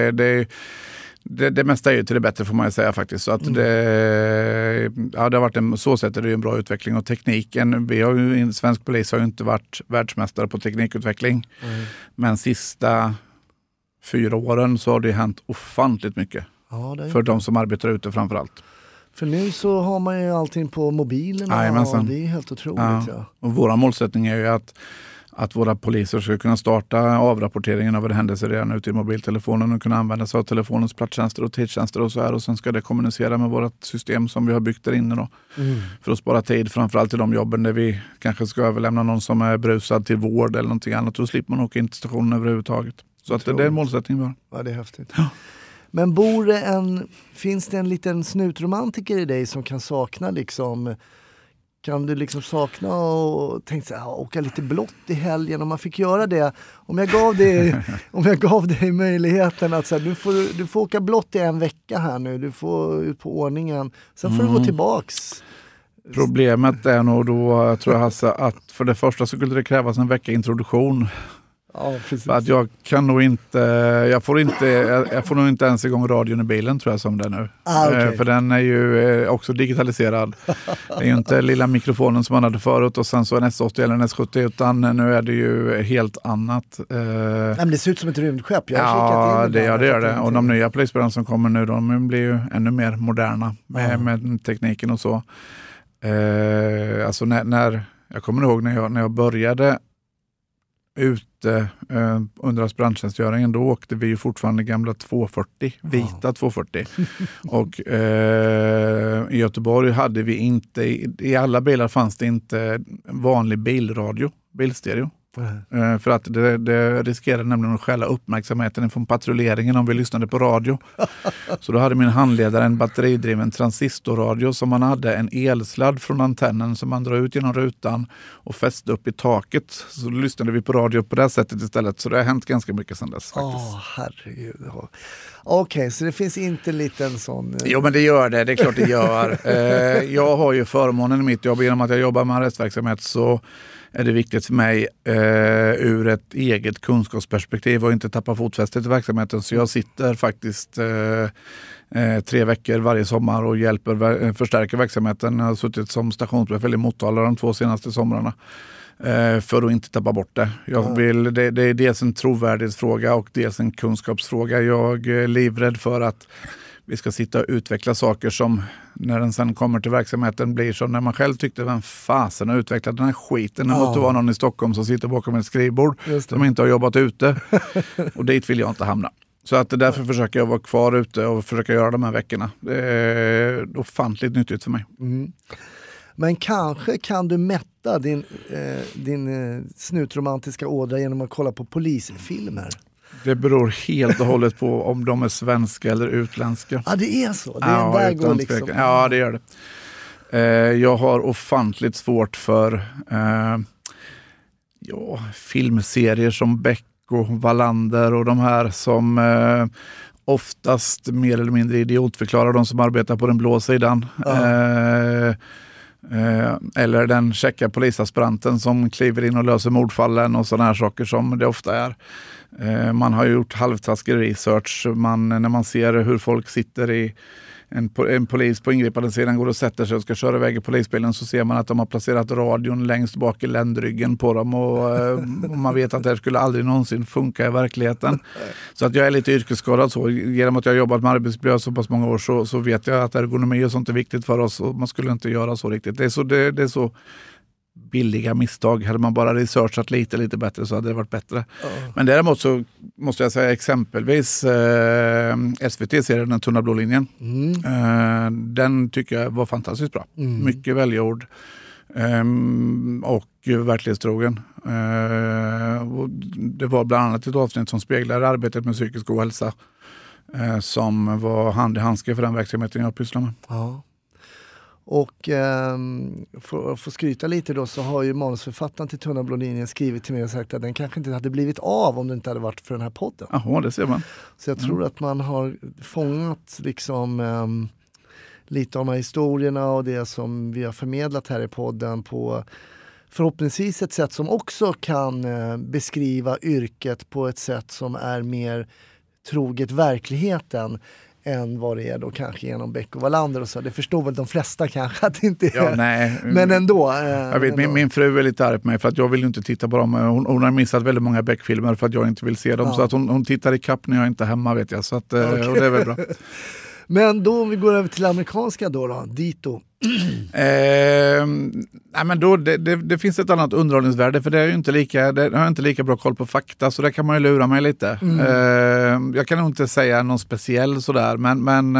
det mesta är ju till det bättre får man ju säga faktiskt. Så att det har varit så sätt är det ju en bra utveckling. Och tekniken, svensk polis har ju inte varit världsmästare på teknikutveckling. Men sista 4 åren så har det hänt ofantligt mycket. Ja, för de som arbetar ute framförallt. För nu så har man ju allting på mobilen. Det är helt otroligt. Ja. Och våra målsättning är ju att våra poliser ska kunna starta avrapporteringen av en händelse redan ute i mobiltelefonen och kunna använda sig av telefonens platstjänster och tidstjänster och så här. Och sen ska det kommunicera med vårt system som vi har byggt där inne då. För att spara tid, framförallt i de jobben där vi kanske ska överlämna någon som är brusad till vård eller någonting annat. Då slipper man åka in till stationen överhuvudtaget. Så att det är en målsättning vi har. Ja, det är häftigt. Ja. Men finns det en liten snutromantiker i dig som kan sakna liksom... Kan du liksom sakna och tänka så här, åka lite blått i helgen om man fick göra det? Om jag gav dig möjligheten att så här, du får åka blått i en vecka här nu, du får ut på ordningen. Sen får du gå tillbaks. Problemet är nog då, tror jag Hasse, att för det första så skulle det krävas en vecka introduktion. Ja, precis. För att jag kan nog inte, jag får nog inte ens igång radion i bilen tror jag som det är nu. Okay. För den är ju också digitaliserad. Det är ju inte lilla mikrofonen som man hade förut och sen så en S80 eller en S70 utan nu är det ju helt annat. Men det ser ut som ett rymdskepp. Det gör det. Och de nya polisbilarna som kommer nu, de blir ju ännu mer moderna med tekniken och så. Alltså när jag kommer ihåg när jag började ute under aspiranttjänstgöringen, då åkte vi ju fortfarande gamla 240, vita 240. Och i Göteborg hade vi inte, i alla bilar fanns det inte vanlig bilstereo. För att det riskerade nämligen att stjäla uppmärksamheten från patrulleringen om vi lyssnade på radio. Så då hade min handledare en batteridriven transistorradio som man hade en elsladd från antennen som man drar ut genom rutan och fäste upp i taket. Så då lyssnade vi på radio på det sättet istället. Så det har hänt ganska mycket sedan dess faktiskt. Herregud. Okej, så det finns inte lite en sån... Jo, men det gör det. Det är klart det gör. Jag har ju förmånen i mitt jobb genom att jag jobbar med arrestverksamhet så är det viktigt för mig ur ett eget kunskapsperspektiv och inte tappa fotfästet i verksamheten. Så jag sitter faktiskt 3 veckor varje sommar och förstärker verksamheten. Jag har suttit som stationsbefäl i Motala de 2 senaste somrarna för att inte tappa bort det. Det är dels en trovärdighetsfråga och dels en kunskapsfråga. Jag är livrädd för att vi ska sitta och utveckla saker som när den sen kommer till verksamheten blir som när man själv tyckte vem fasen har utvecklat den här skiten. Det måste vara någon i Stockholm som sitter bakom ett skrivbord som inte har jobbat ute. Och dit vill jag inte hamna. Så att därför försöker jag vara kvar ute och försöka göra de här veckorna. Det är ofantligt nyttigt för mig. Men kanske kan du mätta din snutromantiska ådra genom att kolla på polisfilmer? Det beror helt och hållet på om de är svenska eller utländska. Ja, det är så. Det är där går liksom. Ja, det gör det. Jag har ofantligt svårt för filmserier som Beck och Wallander och de här som oftast mer eller mindre idiotförklarar de som arbetar på den blå sidan. Eller den checka polisaspiranten som kliver in och löser mordfallen och sådana här saker som det ofta är. Man har gjort halvtaskig research. När man ser hur folk sitter i en polis på ingripande sidan går och sätter sig och ska köra iväg i polisbilen, så ser man att de har placerat radion längst bak i ländryggen på dem och man vet att det skulle aldrig någonsin funka i verkligheten. Så att jag är lite yrkesskadad så. Genom att jag har jobbat med arbetsmiljö så pass många år så vet jag att ergonomi och sånt är viktigt för oss och man skulle inte göra så riktigt. Det är så billiga misstag. Hade man bara researchat lite bättre så hade det varit bättre. Men däremot så måste jag säga exempelvis SVT-serien Den tunna blå linjen. Den tycker jag var fantastiskt bra. Mycket välgjord och verklighetstrogen. Det var bland annat ett avsnitt som speglar arbetet med psykisk ohälsa som var hand i handske för den verksamheten jag pysslar med. Ja. Och för att få skryta lite då, så har ju manusförfattaren till Tunna blå linjen skrivit till mig och sagt att den kanske inte hade blivit av om det inte hade varit för den här podden. Jaha, det ser man. Så jag tror att man har fångat liksom lite av de här historierna och det som vi har förmedlat här i podden på förhoppningsvis ett sätt som också kan beskriva yrket på ett sätt som är mer troget verkligheten än vad det är då kanske genom Beck och Wallander och så. Det förstår väl de flesta kanske att det inte är. Ja, nej. Men ändå. Jag vet, min fru är lite arg på mig för att jag vill ju inte titta på dem. Hon har missat väldigt många Beck-filmer för att jag inte vill se dem. Ja. Så att hon tittar i kapp när jag inte är hemma, vet jag. Så att, och det är väl bra. Men då om vi går över till amerikanska då, Dito. Nej, men då, det finns ett annat underhållningsvärde, för det har jag inte lika bra koll på fakta, så där kan man ju lura mig lite. Jag kan nog inte säga någon speciell sådär, men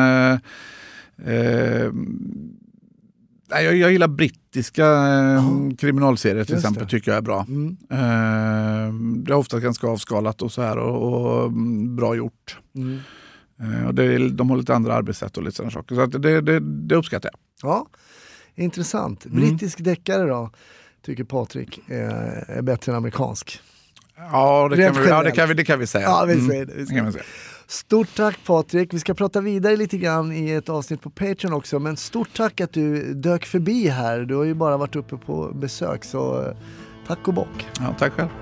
jag gillar brittiska kriminalserier till exempel, tycker jag är bra. Det är ofta ganska avskalat och så här och bra gjort. Och de har lite andra arbetssätt och lite sådana saker. Så att det uppskattar jag. Ja, intressant. Brittisk deckare då, tycker Patrik är bättre än amerikansk. Ja, det kan vi säga. Ja, vi säger det. Kan vi säga. Stort tack Patrik. Vi ska prata vidare lite grann i ett avsnitt på Patreon också. Men stort tack att du dök förbi här. Du har ju bara varit uppe på besök, så tack och bock. Ja, tack själv.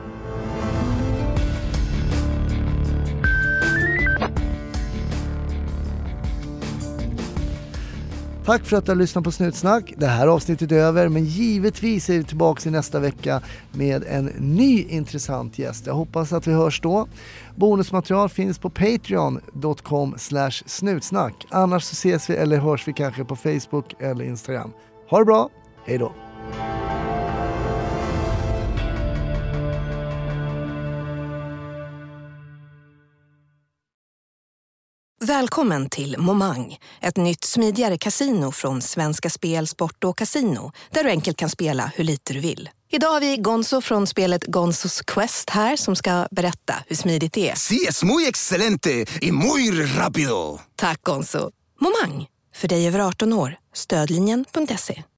Tack för att du har lyssnat på Snutsnack. Det här avsnittet är över, men givetvis är vi tillbaka i nästa vecka med en ny intressant gäst. Jag hoppas att vi hörs då. Bonusmaterial finns på patreon.com/snutsnack. Annars så ses vi eller hörs vi kanske på Facebook eller Instagram. Ha det bra, hej då! Välkommen till Momang, ett nytt smidigare kasino från Svenska Spel, Sport och Casino, där du enkelt kan spela hur lite du vill. Idag har vi Gonzo från spelet Gonzos Quest här som ska berätta hur smidigt det är. Sí, es muy excelente y muy rápido. Tack Gonzo. Momang, för dig över 18 år. Stödlinjen.se.